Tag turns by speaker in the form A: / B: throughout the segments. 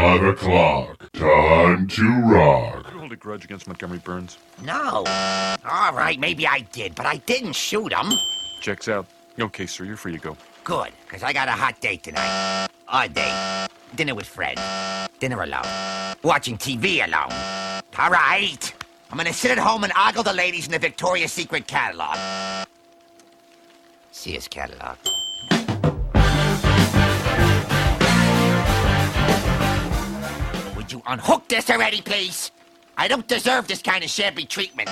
A: 5 o'clock. Time to rock.
B: You hold a grudge against Montgomery Burns?
C: No. All right, maybe I did, but I didn't shoot him.
B: Checks out. Okay, sir, you're free to go.
C: Good, because I got a hot date tonight. A date. Dinner with Fred. Dinner alone. Watching TV alone. All right. I'm gonna sit at home and ogle the ladies in the Victoria's Secret catalog. Sears catalog. Would you unhook this already, please? I don't deserve this kind of shabby treatment.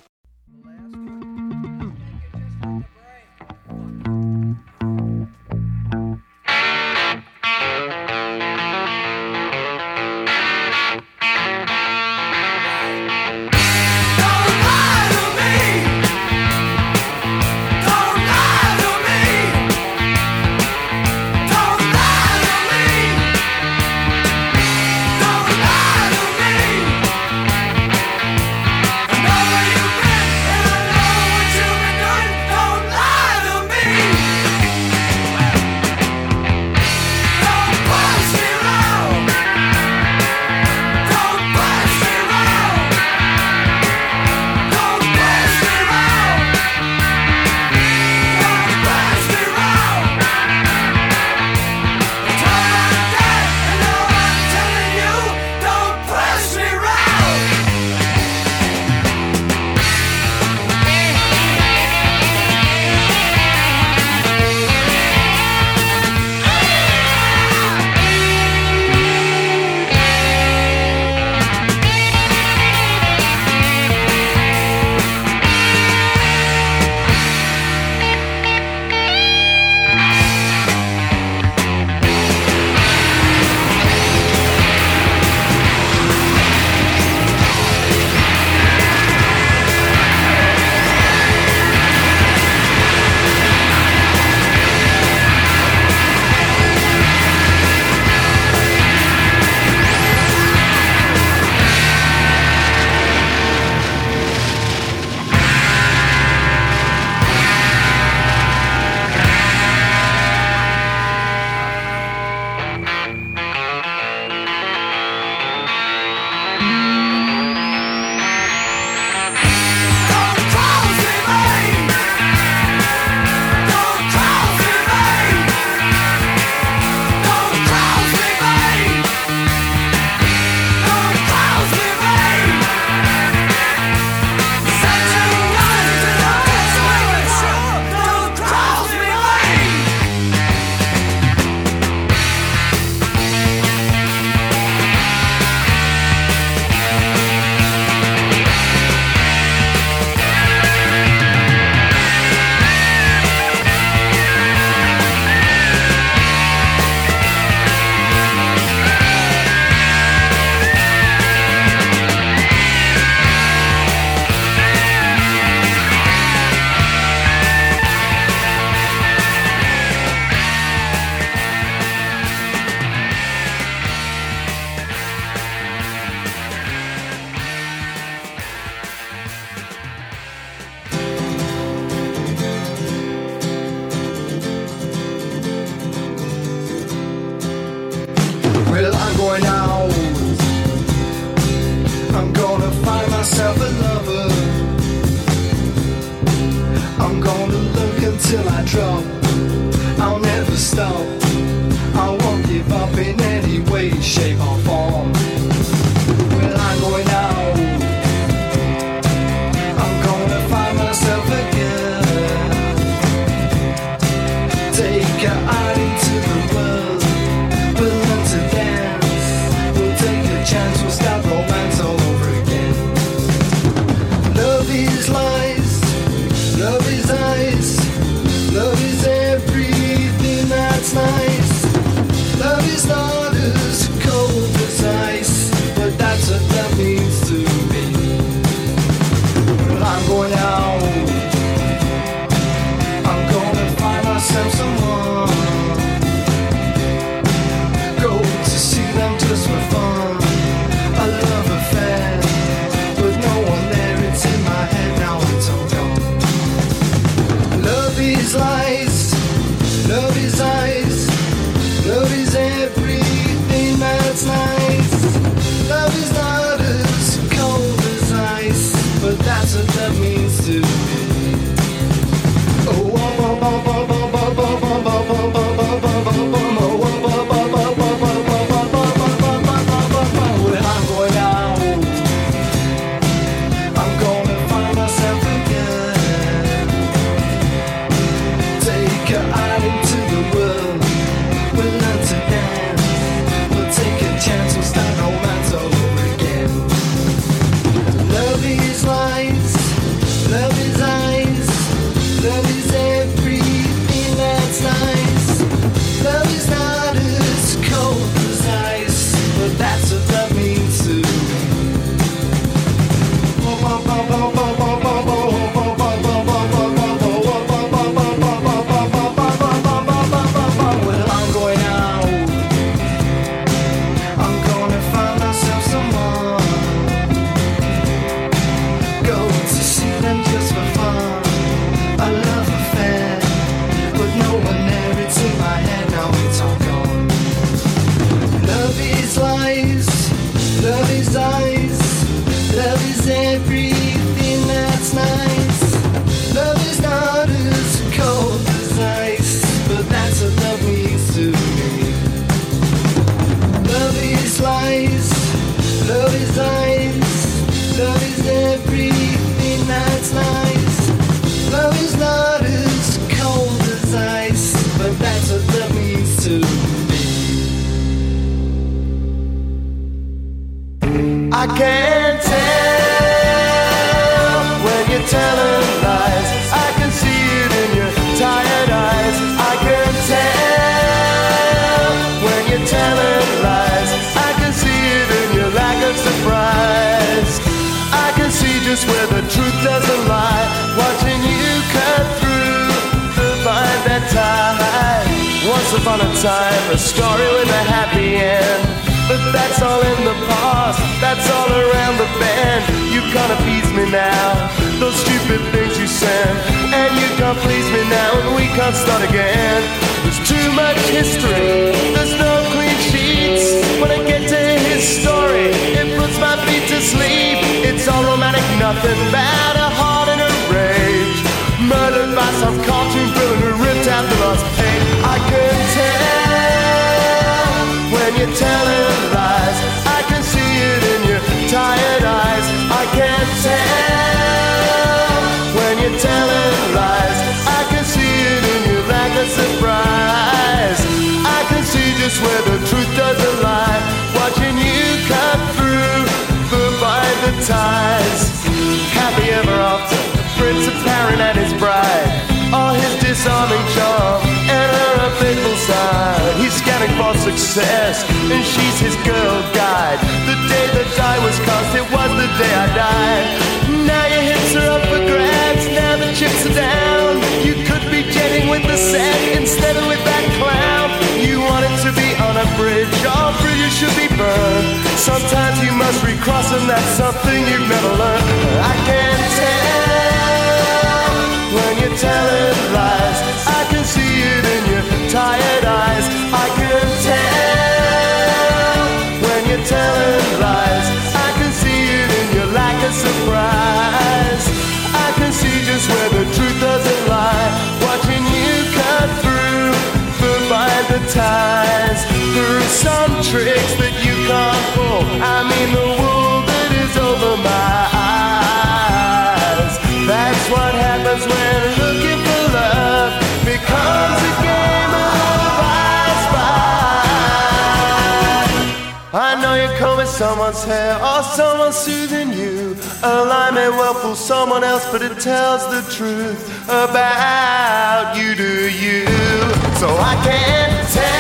D: Well, I'm going out. I'm gonna find myself a lover. I'm gonna look until I drop. I'll never stop. I won't give up in any way, shape or form. Well, I'm going out. I'm gonna find myself again. Take her out into the world. We'll learn to dance. We'll take a chance. We'll start romance all over again. Love is lies. Love is ice. Love is everything that's nice. that tide. Once upon a time, a story with a happy end. But that's all in the past, that's all around the bend. You can't appease me now, those stupid things you send. And you can't please me now, and we can't start again. There's too much history, there's no clean sheets. When I get to his story, it puts my feet to sleep. It's all romantic, nothing bad, a heart in a rage. Murdered by some cartoon villain who ripped out the last page. I can tell when you're telling lies. I can see it in your tired eyes. I can tell when you're telling lies. I can see it in your lack of surprise. I can see just where the truth doesn't lie. Watching you cut through by the ties. Happy ever after, Prince apparent and his bride. All his disarming charm and her unfaithful side. He's scanning for success and she's his girl guide. The day the die was cast, it was the day I died. Now your hips are up for grabs, now the chips are down. You could be jetting with the set instead of with that clown. You want it to be on a bridge, all bridges should be burned. Sometimes you must recross them, that's something you've never learned. I can tell when you're telling lies. I can see it in your tired eyes. I can tell when you're telling lies. I can see it in your lack of surprise. I can see just where the truth doesn't lie. Watching you cut through by the ties. Through some tricks that you can't pull. I mean the wool that is over my eyes. That's what happens when looking for love becomes a game of I spy. I know you're combing someone's hair or someone's soothing you. A lie may well fool someone else, but it tells the truth about you, do you? So I can't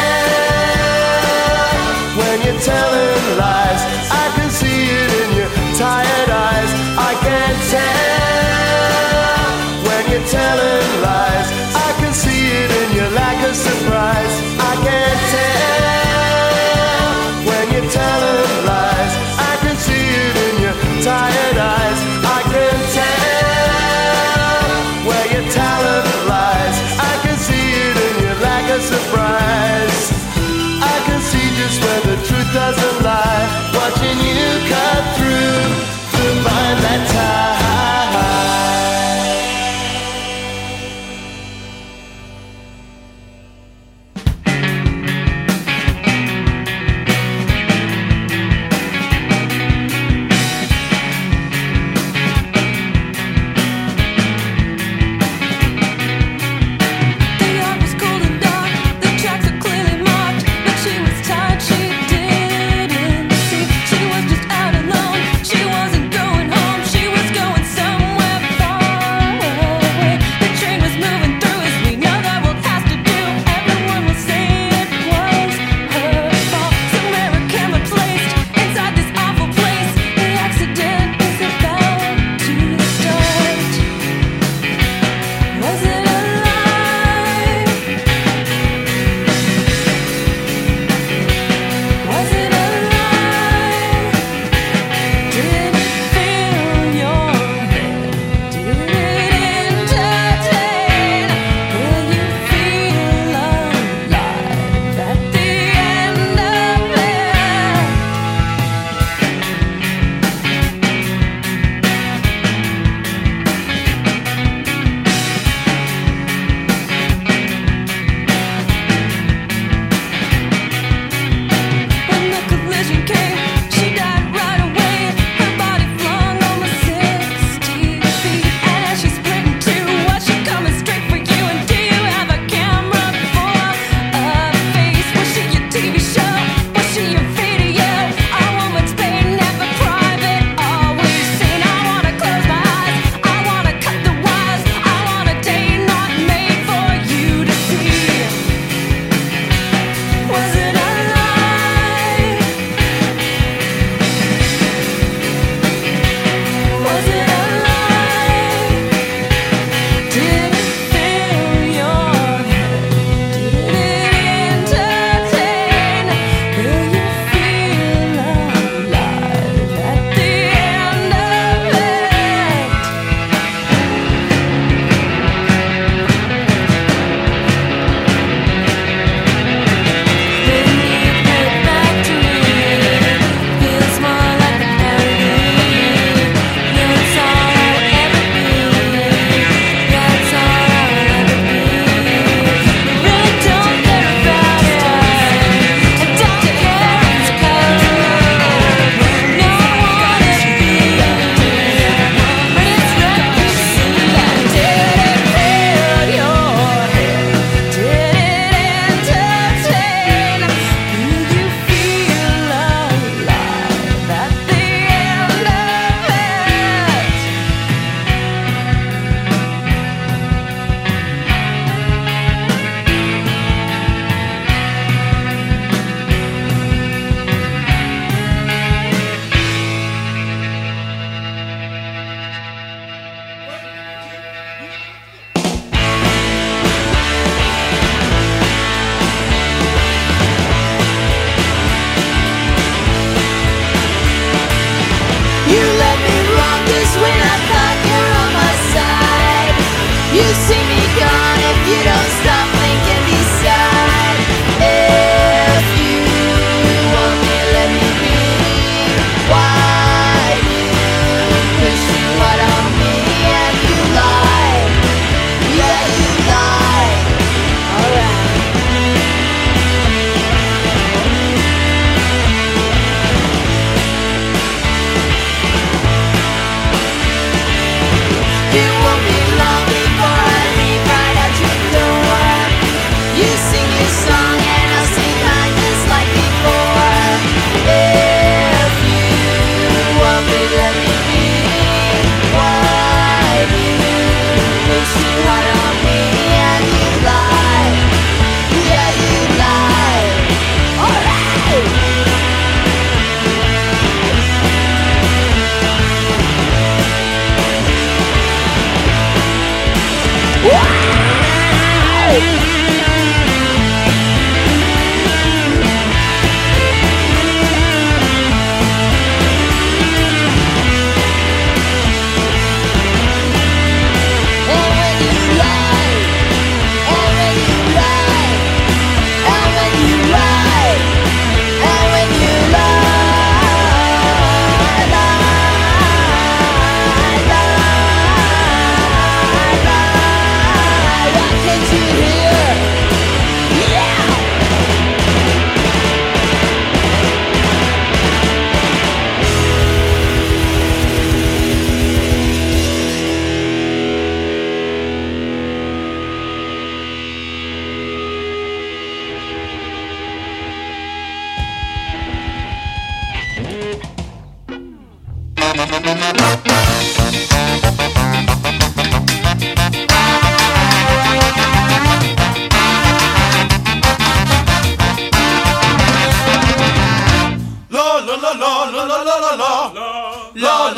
D: tell when you're telling lies. I can see it in your tired eyes. I can't tell when you're telling lies. I can see it in your lack of surprise. I can't tell when you're telling lies. I can see it in your tired eyes. I can tell where you're telling lies. I can see it in your lack of surprise. I can see just where the truth doesn't lie. Watching you cut through to find that tie.
E: The yard was cold and dark, the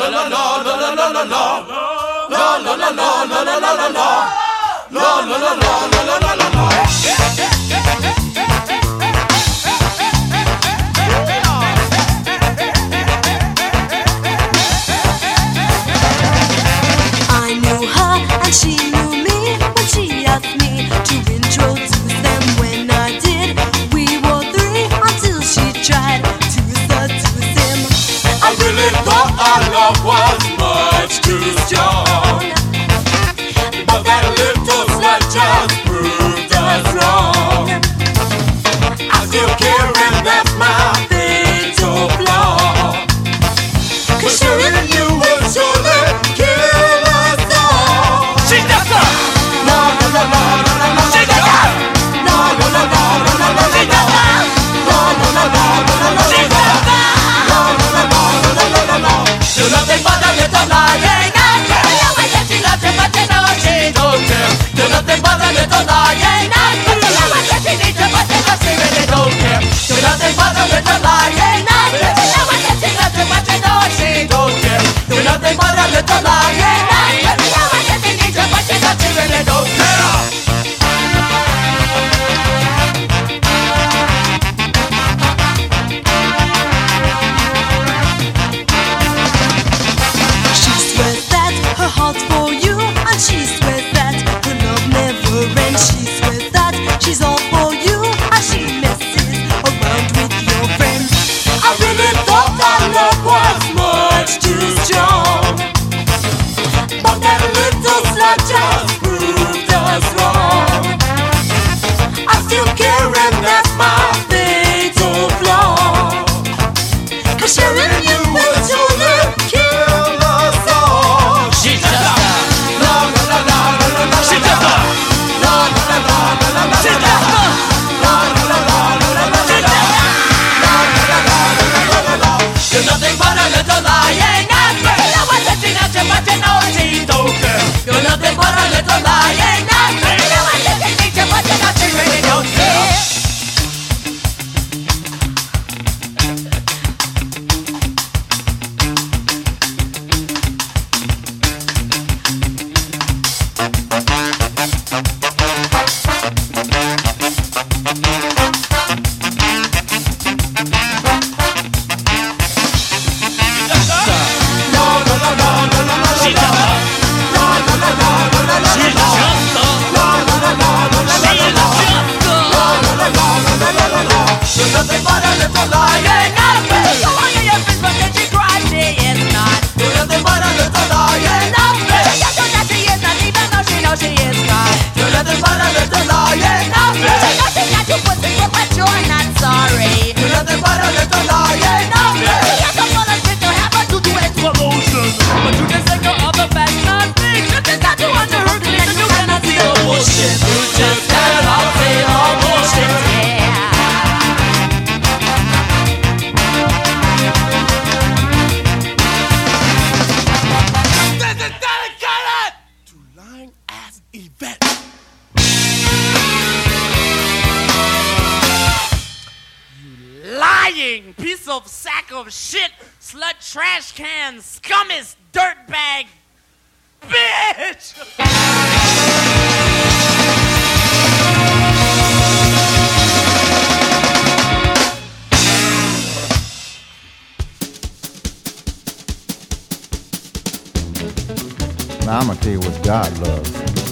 E: Now I'm gonna tell you what God loves.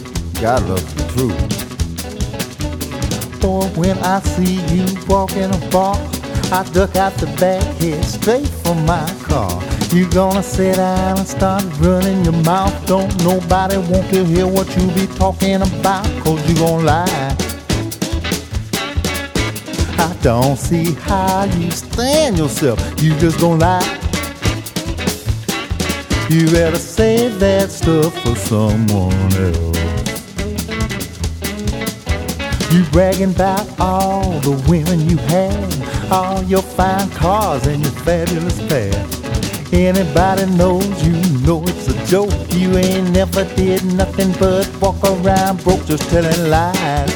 E: God loves the truth. For when I see you walking a bar, I duck out the back, head straight for my car. You gonna sit down and start running your mouth. Don't nobody want to hear what you be talking about, 'cause you gon' lie. I don't see how you stand yourself. You just gon' lie. You better save that stuff for someone else. You bragging about all the women you had, all your fine cars and your fabulous past. Anybody knows you know it's a joke. You ain't never did nothing but walk around broke, just telling lies.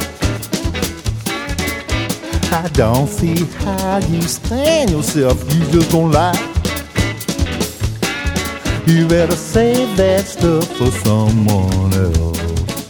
E: I don't see how you stand yourself. You just gon' lie. You better save that stuff for someone else.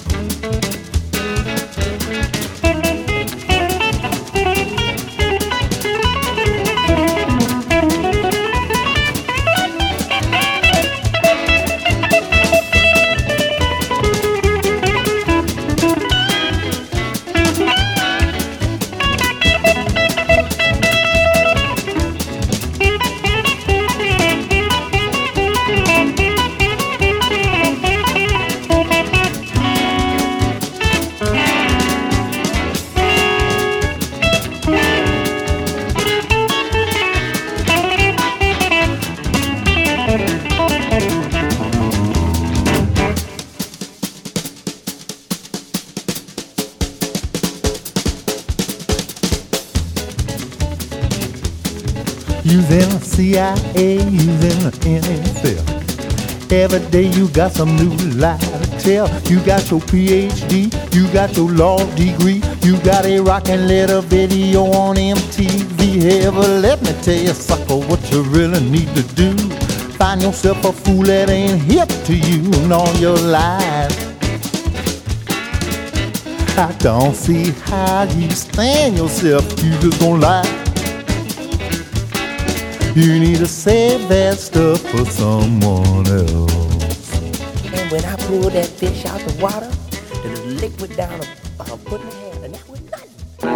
E: Using the CIA, using the NFL. Every day you got some new lie to tell. You got your PhD, you got your law degree, you got a rockin' little video on MTV. Hey, but let me tell you, sucker, what you really need to do. Find yourself a fool that ain't hip to you in all your life. I don't see how you stand yourself, you just gon' lie. You need to save that stuff for someone else.
F: And when I pulled that fish out the water, the liquid down put in the hand, and that was nothing.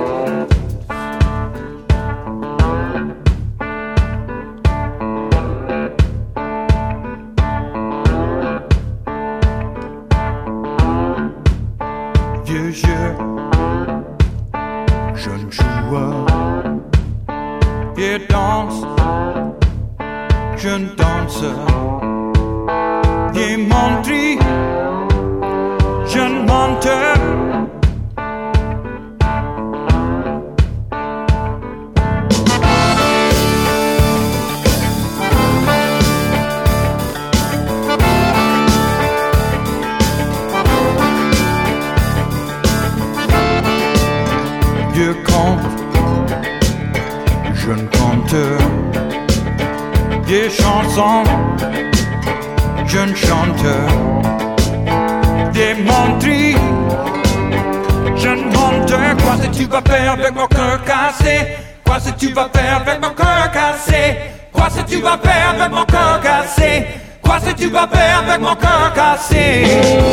G: Vieux jeu, jeune joueur, et danse, jeune danseur, et menterie, jeune menteur. Vieux conte, jeune conteur, des chansons, jeune chanteur, des menteries, jeune menteur. Quoi si tu vas faire avec mon cœur cassé? Quoi si tu vas faire avec mon cœur cassé? Quoi si tu vas faire avec mon cœur cassé? Quoi si tu vas faire avec mon cœur cassé?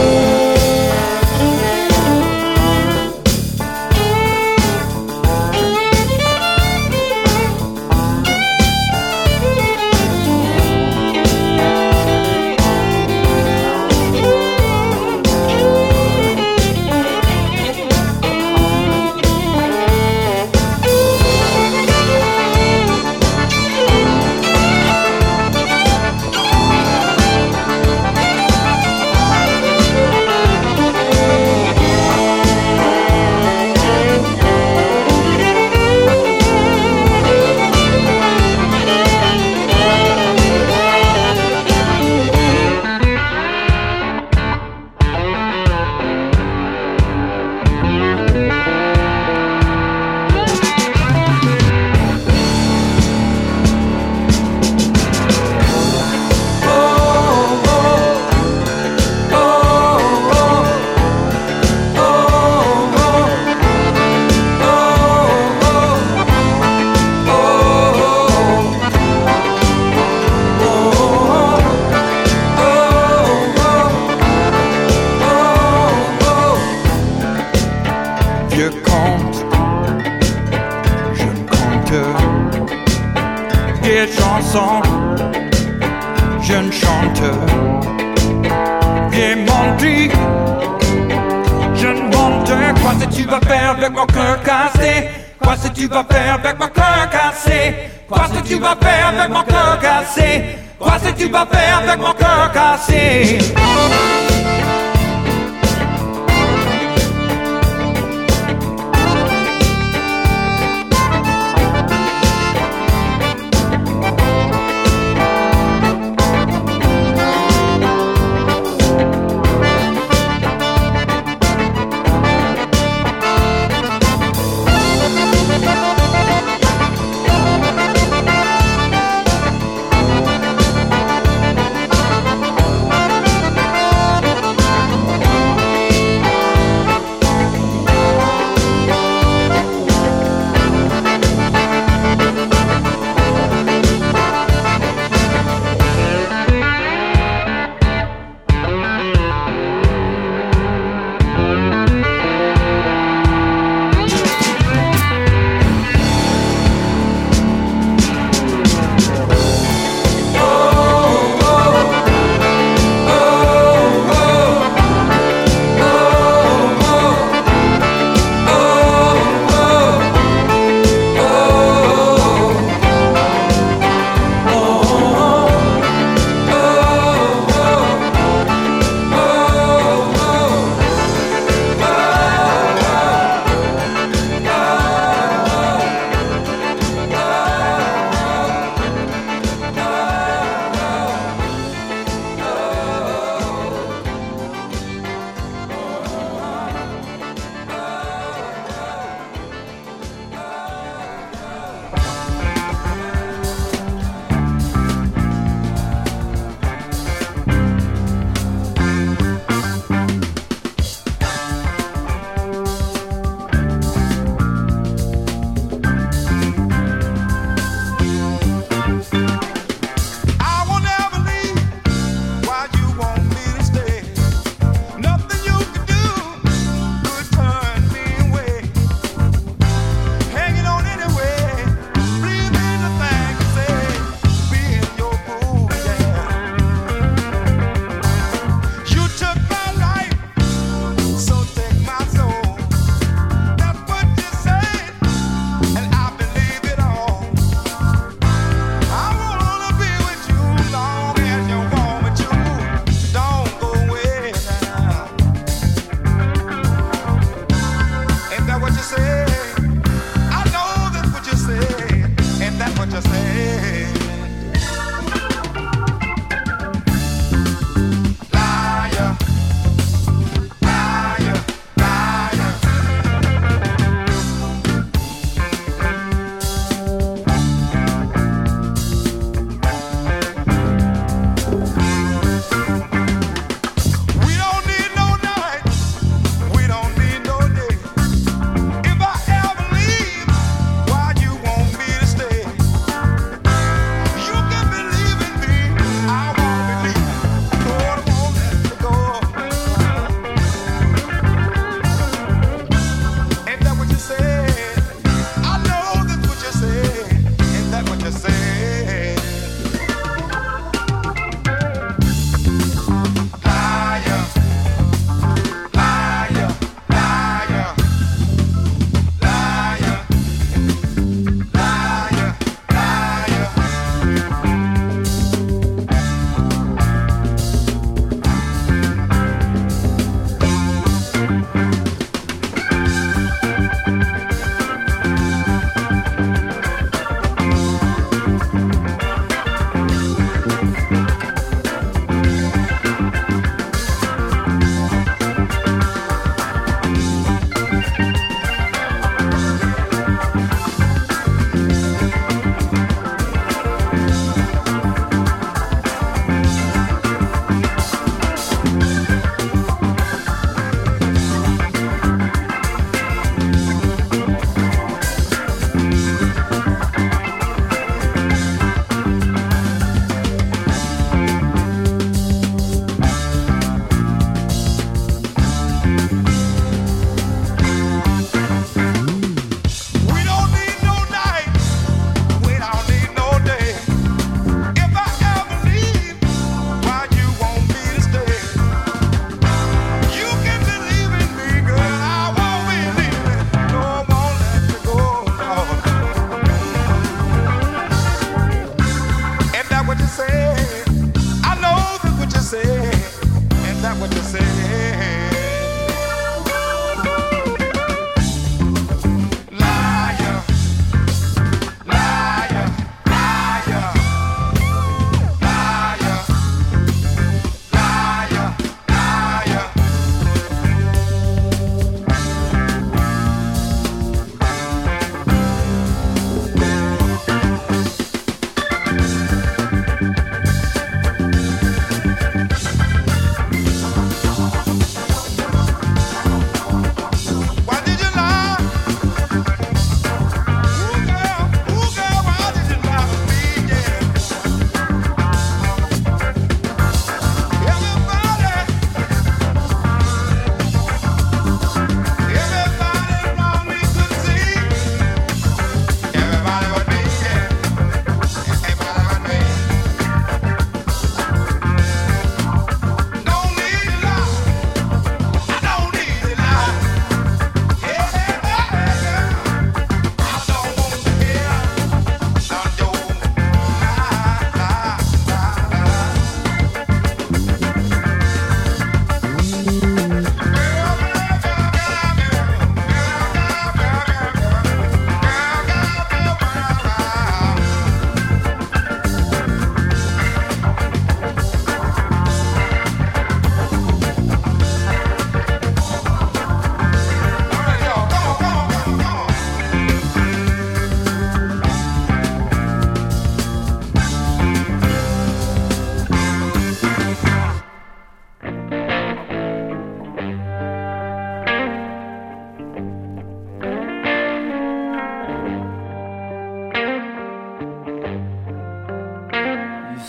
G: Vieux conte, jeune conteur, des chansons, jeune chanteur, des menteries, jeune menteur. Quoi si tu vas faire avec mon cœur cassé? Quoi si tu vas faire avec mon cœur cassé? Quoi si tu vas faire avec mon cœur cassé? Quoi si tu vas faire avec mon cœur cassé?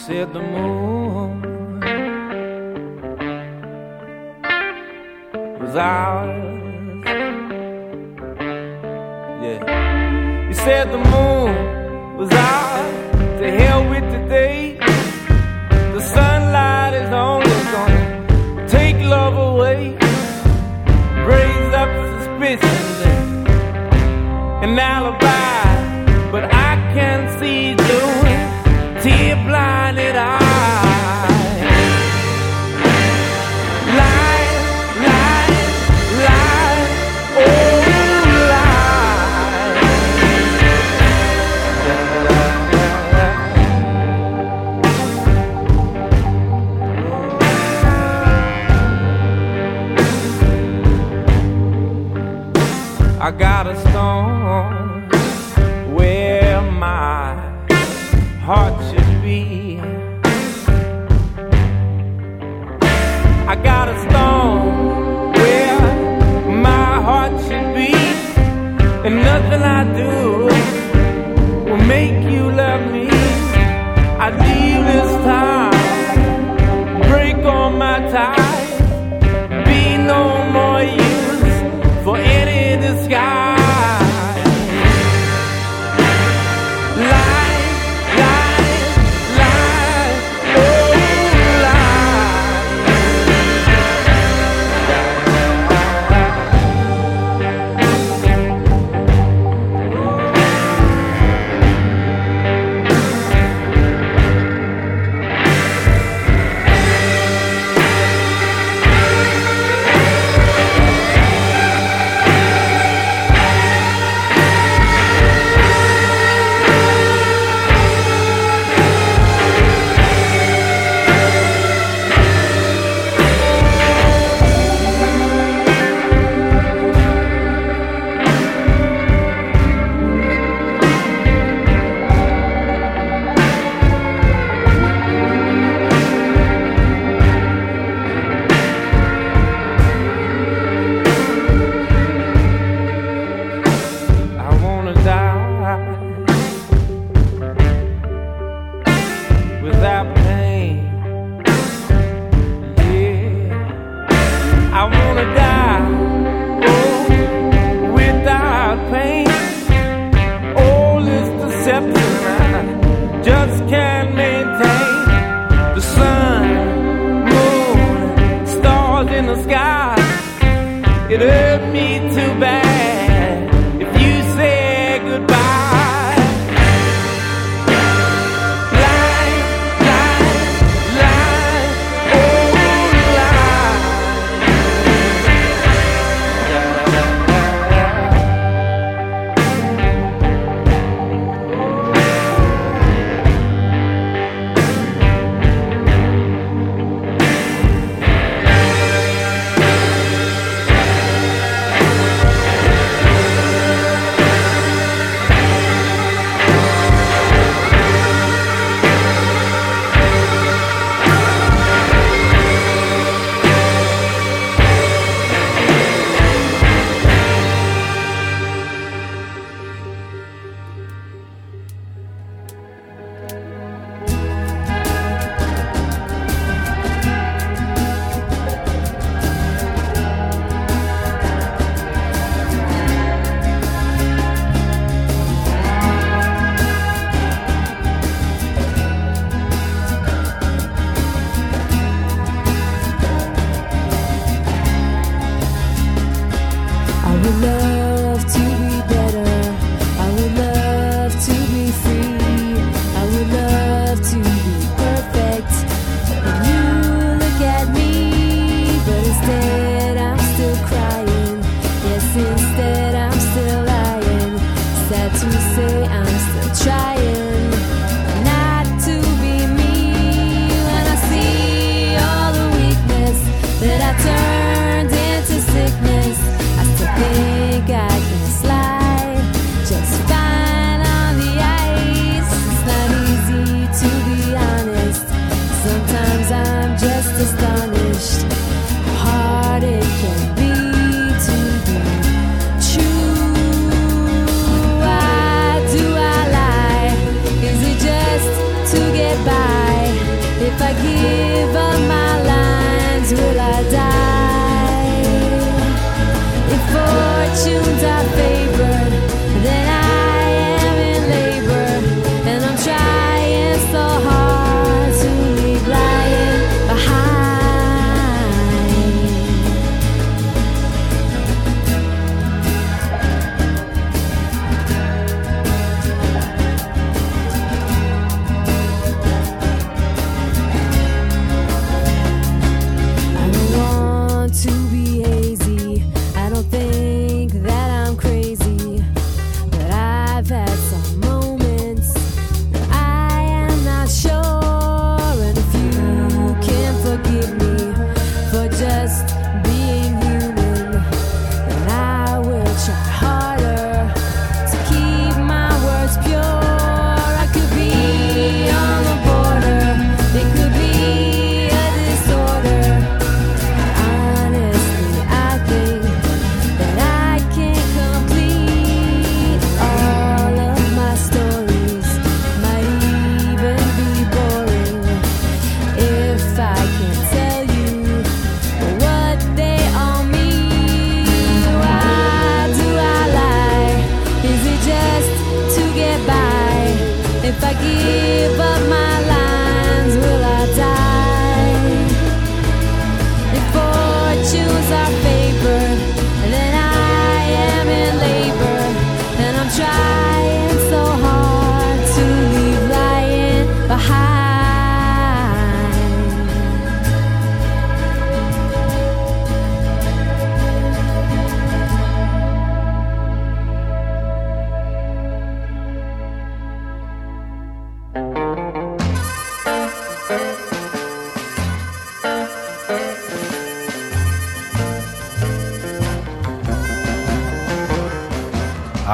H: said the moon was ours. Yeah. You said the moon was ours. To hell with the day. The sunlight is only gonna take love away. Raise up suspicions and alibi, but I can't see through it. Tear-blinded eyes. Lie, lie, lie, oh lie. I got a stone where my heart should be. I got a stone where my heart should be, and nothing I do will make you love me. I leave this time, break all my ties, be no more use for any disguise.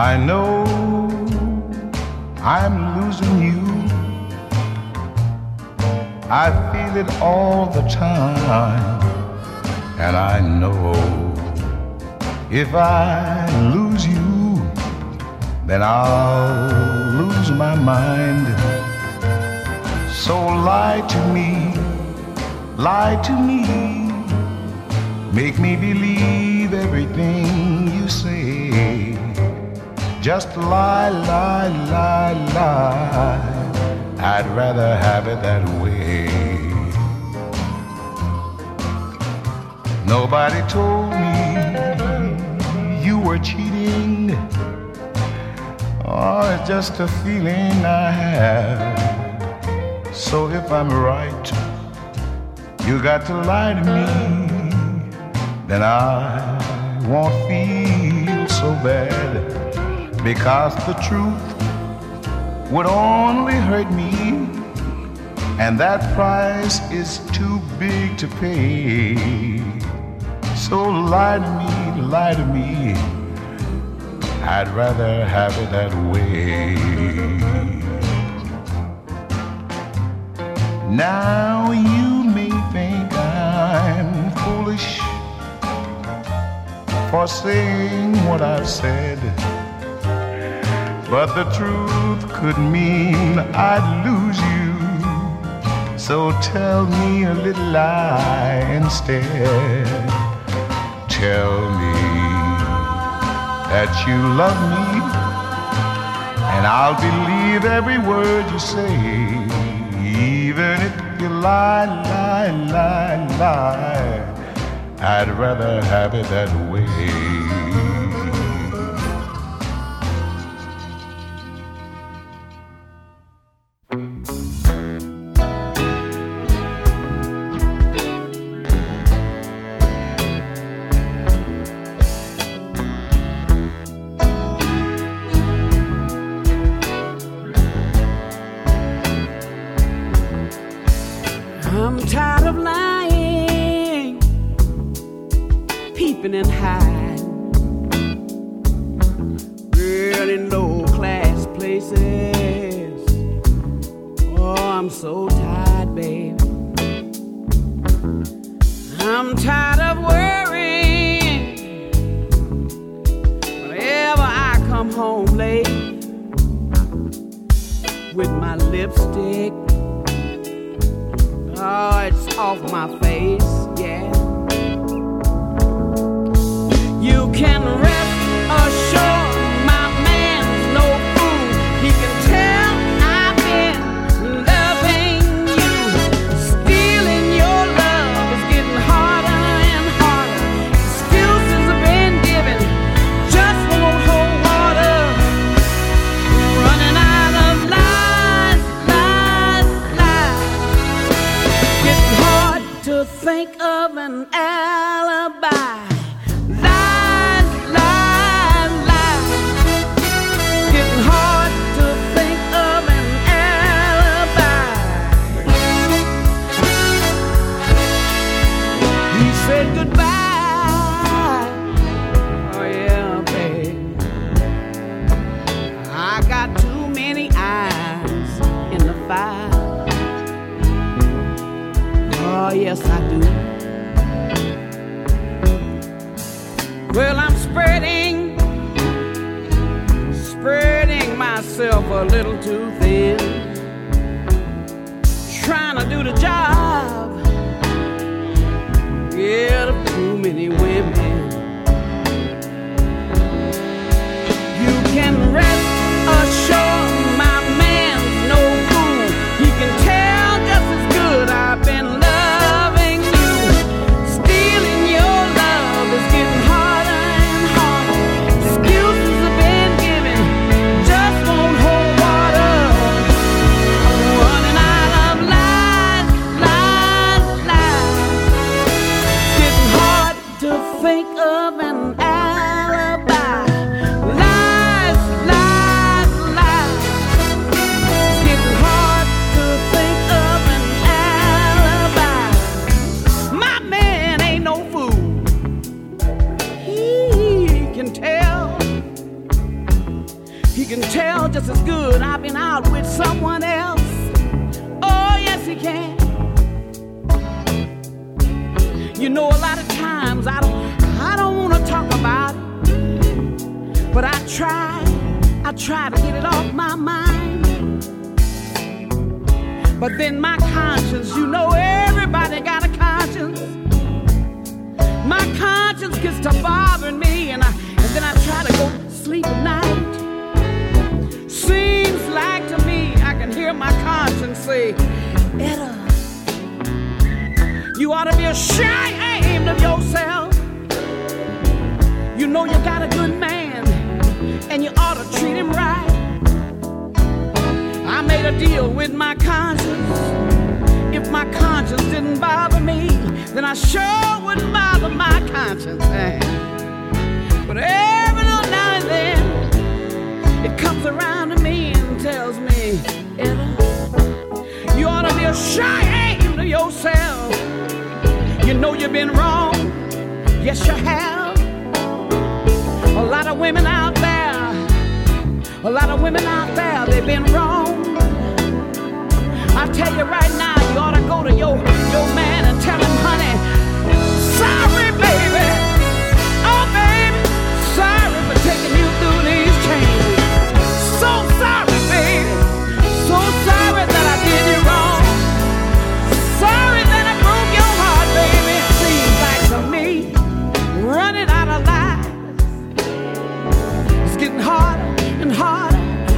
E: I know I'm losing you. I feel it all the time. And I know if I lose you, then I'll lose my mind. So lie to me, make me believe everything you say. Just lie, lie, lie, lie. I'd rather have it that way. Nobody told me you were cheating. Oh, it's just a feeling I have. So if I'm right, you got to lie to me. Then I won't feel so bad. Because the truth would only hurt me. And that price is too big to pay. So lie to me, I'd rather have it that way. Now you may think I'm foolish for saying what I've said, but the truth could mean I'd lose you. So tell me a little lie instead. Tell me that you love me, and I'll believe every word you say, even if you lie, lie, lie, lie. I'd rather have it that way.
I: I'm tired of lying, peeping and hiding, really low-class places. Oh, I'm so tired, babe. I'm tired of worrying whenever I come home late with my lipstick. Oh, it's off my face, yeah. You can rest assured my man's no fool. He can tell I've been loving you. Stealing your love is getting harder and harder. Excuses have been given, just won't hold water. Running out of lies, lies, lies. Getting hard to think of an alibi. Lies, lies, lies. Getting hard to think of an alibi. He said goodbye. Oh yeah, babe. I got too many eyes in the fire. Oh, yes, I do. Well, I'm spreading myself a little too thin, trying to do the job, yeah, of too many women. You can rest assured my man's no fool. He can tell just as good I've been loving you. Stealing your love is getting harder and harder. Excuses have been given, just won't hold water. I'm running out of lies, lies, lies. Getting harder. He can tell just as good I've been out with someone else. Oh, yes, he can. You know, a lot of times I don't want to talk about it, but I try to get it off my mind. But then my conscience, you know, everybody got a conscience. My conscience gets to bothering me, and then I try to go to sleep at night. Seems like to me I can hear my conscience say, Etta, you ought to be ashamed of yourself. You know you got a good man, and you ought to treat him right. I made a deal with my conscience. If my conscience didn't bother me, then I sure wouldn't bother my conscience. But every little now and then, it comes around to me and tells me, Etta, you ought to be ashamed of yourself. You know you've been wrong. Yes, you have. A lot of women out there, they've been wrong. I tell you right now, you ought to go to your man and tell him, honey, sorry, baby. Oh, baby, sorry for taking you through these changes. So sorry, baby. So sorry that I did you wrong. Sorry that I broke your heart, baby. Seems like to me, running out of life, it's getting harder and harder.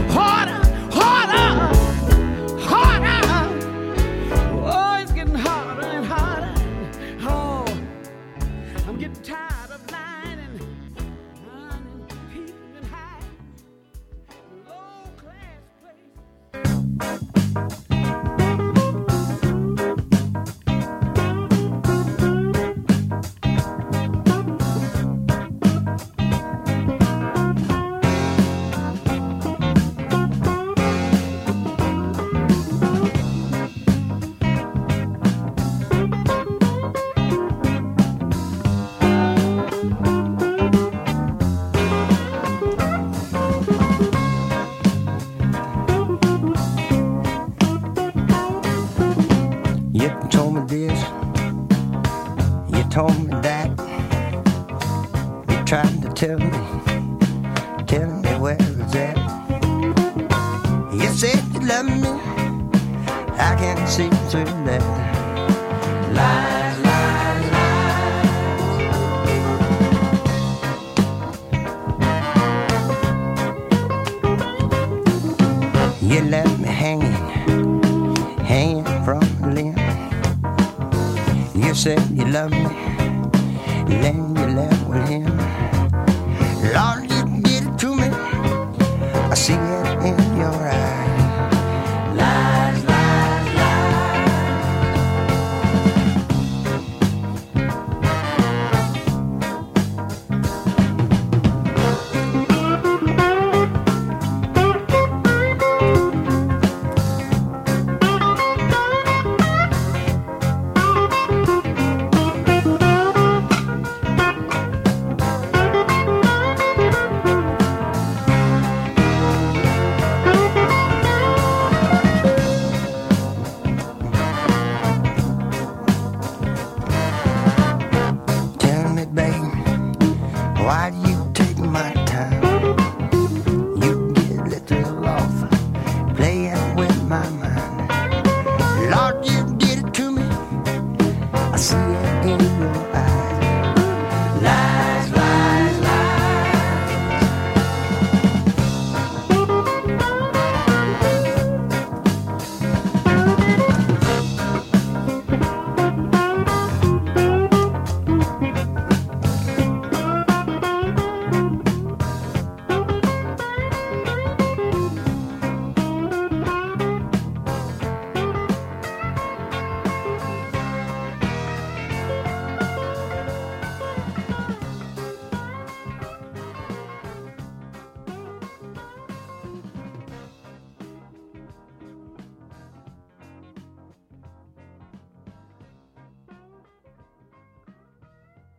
F: Tell me where it's at. You said you love me, I can't see through that. Lies, lies, lies. You left me hanging from the limb. You said you love me, then you left with him. Lord, you did it to me. I see it in your eyes. Lies, lies,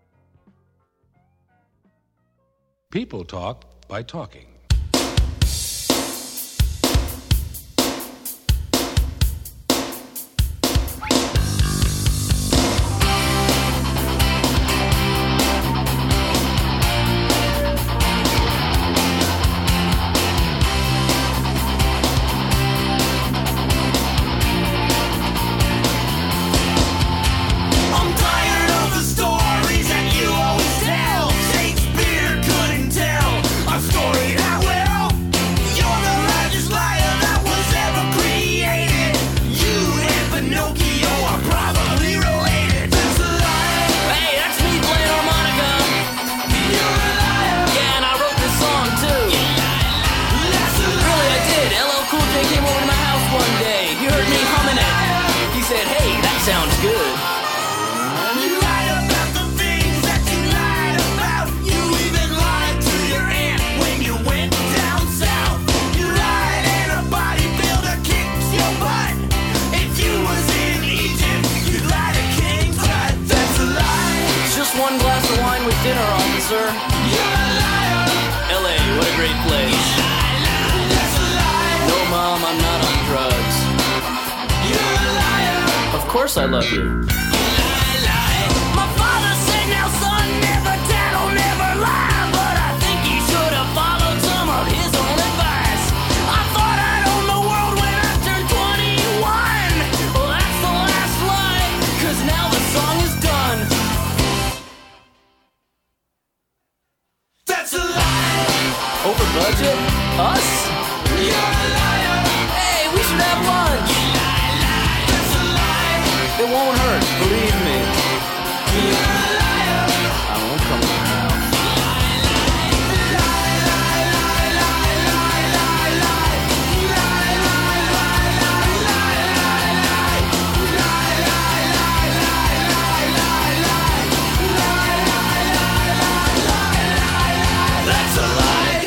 J: People talk by talking. course I love you.
K: My father said, now son, never tattle, never lie. But I think he should have followed some of his own advice. I thought I'd own the world when I turned 21. Well, that's the last line, 'cause now the song is done. That's a lie.
J: Over budget? Us?
K: You're a liar.
J: Hey, we should have lunch.
K: That's a lie.
J: It won't hurt, believe me.
K: You're a liar.
J: I won't come around.
K: That's a lie.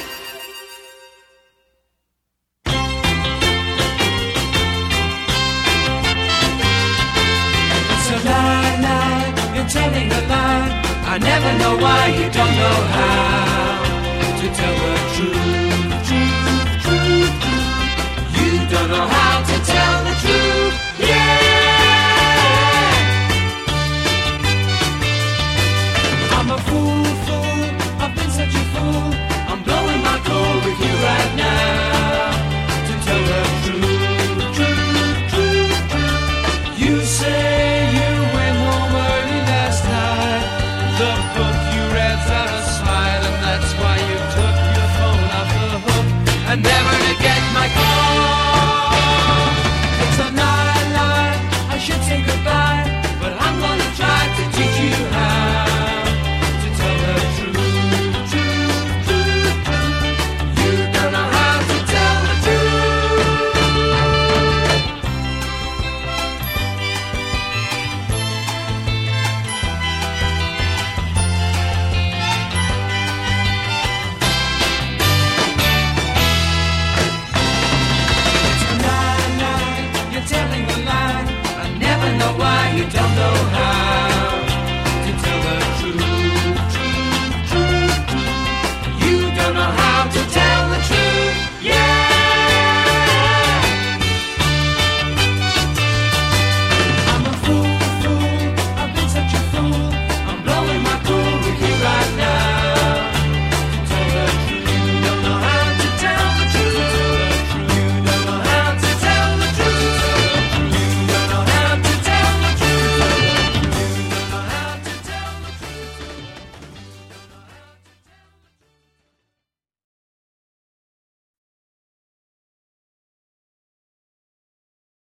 D: It's a lie, lie, you're telling a lie. I never know why, you don't know how to tell the truth, truth, truth, truth. You don't know how to tell the truth, yeah. I'm a fool, fool, I've been such a fool. I'm blowing my cool with you right now to tell the truth, truth, truth, truth. You say you went home early last night. The book you read's out of sight, and that's why you took your phone off the hook and never to get my call.